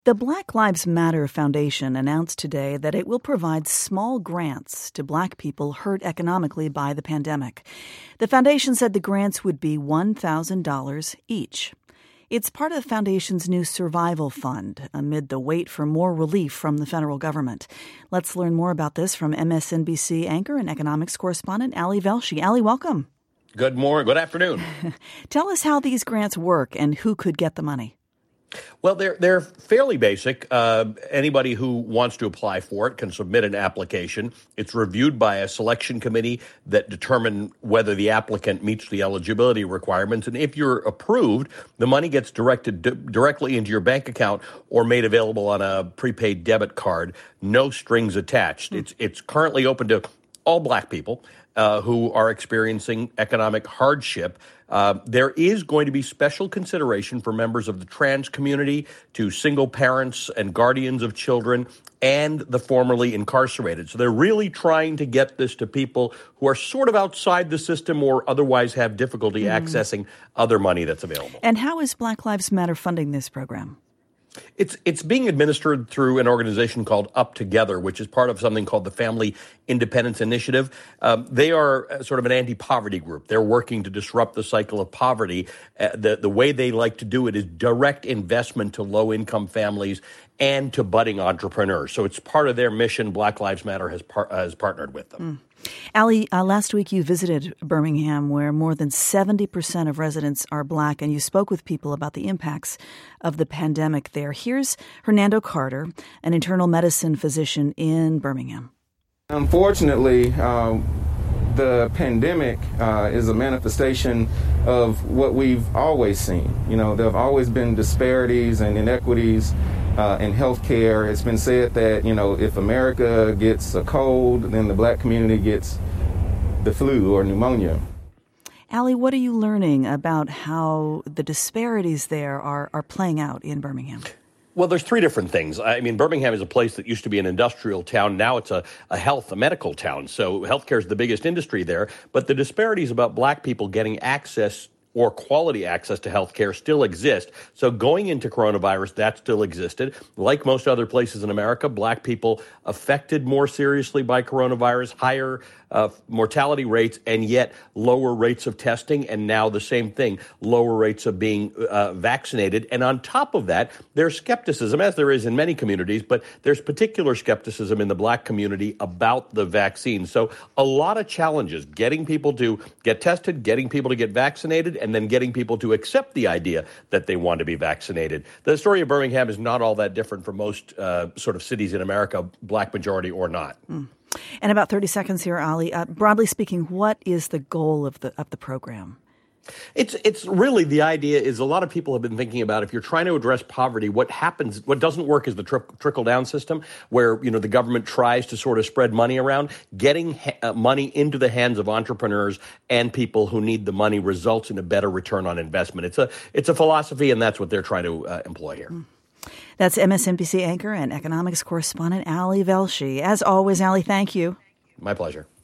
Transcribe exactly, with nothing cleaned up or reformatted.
The Black Lives Matter Foundation announced today that it will provide small grants to Black people hurt economically by the pandemic. The foundation said the grants would be one thousand dollars each. It's part of the foundation's new survival fund amid the wait for more relief from the federal government. Let's learn more about this from M S N B C anchor and economics correspondent Ali Velshi. Ali, welcome. Good morning. Good afternoon. Tell us how these grants work and who could get the money. Well, they're they're fairly basic. Uh, anybody who wants to apply for it can submit an application. It's reviewed by a selection committee that determine whether the applicant meets the eligibility requirements. And if you're approved, the money gets directed d- directly into your bank account or made available on a prepaid debit card. No strings attached. Mm. It's it's currently open to all Black people uh, who are experiencing economic hardship. Uh, there is going to be special consideration for members of the trans community, to single parents and guardians of children, and the formerly incarcerated. So they're really trying to get this to people who are sort of outside the system or otherwise have difficulty mm. accessing other money that's available. And how is Black Lives Matter funding this program? It's it's being administered through an organization called Up Together, which is part of something called the Family Independence Initiative. Um, they are sort of an anti-poverty group. They're working to disrupt the cycle of poverty. Uh, the, the way they like to do it is direct investment to low-income families and to budding entrepreneurs. So it's part of their mission. Black Lives Matter has, par- has partnered with them. Mm. Ali, uh, last week you visited Birmingham, where more than seventy percent of residents are Black, and you spoke with people about the impacts of the pandemic there. Here's Hernando Carter, an internal medicine physician in Birmingham. Unfortunately, um, the pandemic uh, is a manifestation of what we've always seen. You know, there have always been disparities and inequities Uh, in healthcare. It's been said that, you know, if America gets a cold, then the Black community gets the flu or pneumonia. Ali, what are you learning about how the disparities there are, are playing out in Birmingham? Well, there's three different things. I mean, Birmingham is a place that used to be an industrial town. Now it's a, a health, a medical town. So healthcare is the biggest industry there. But the disparities about Black people getting access or quality access to health care still exist. So going into coronavirus, that still existed. Like most other places in America, Black people affected more seriously by coronavirus, higher uh, mortality rates, and yet lower rates of testing. And now the same thing, lower rates of being uh, vaccinated. And on top of that, there's skepticism, as there is in many communities, but there's particular skepticism in the Black community about the vaccine. So a lot of challenges, getting people to get tested, getting people to get vaccinated, and then getting people to accept the idea that they want to be vaccinated. The story of Birmingham is not all that different from most uh, sort of cities in America, Black majority or not. Mm. And about thirty seconds here, Ali. Uh, broadly speaking, what is the goal of the of the program? It's it's really the idea is a lot of people have been thinking about if you're trying to address poverty, what happens, what doesn't work is the tri- trickle down system where, you know, the government tries to sort of spread money around. Getting ha- uh, money into the hands of entrepreneurs and people who need the money results in a better return on investment. It's a it's a philosophy, and that's what they're trying to uh, employ here. Mm. That's M S N B C anchor and economics correspondent Ali Velshi. As always, Ali, thank you. My pleasure.